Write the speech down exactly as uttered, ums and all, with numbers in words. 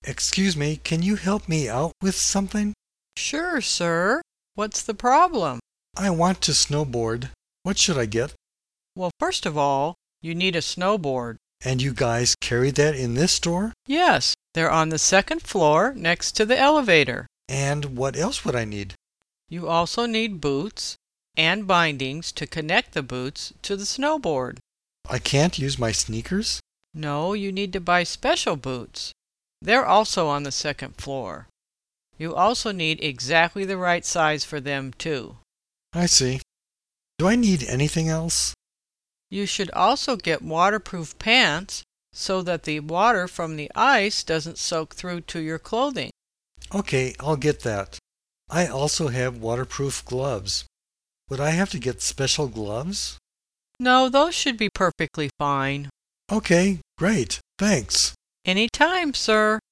Excuse me, can you help me out with something? Sure, sir. What's the problem? I want to snowboard. What should I get? Well, first of all, you need a snowboard. And you guys carry that in this store? Yes, they're on the second floor next to the elevator. And what else would I need? You also need boots and bindings to connect the boots to the snowboard. I can't use my sneakers? No, you need to buy special boots. They're also on the second floor. You also need exactly the right size for them, too. I see. Do I need anything else? You should also get waterproof pants so that the water from the ice doesn't soak through to your clothing. Okay, I'll get that. I also have waterproof gloves. Would I have to get special gloves? No, those should be perfectly fine. Okay, great. Thanks. Anytime, sir.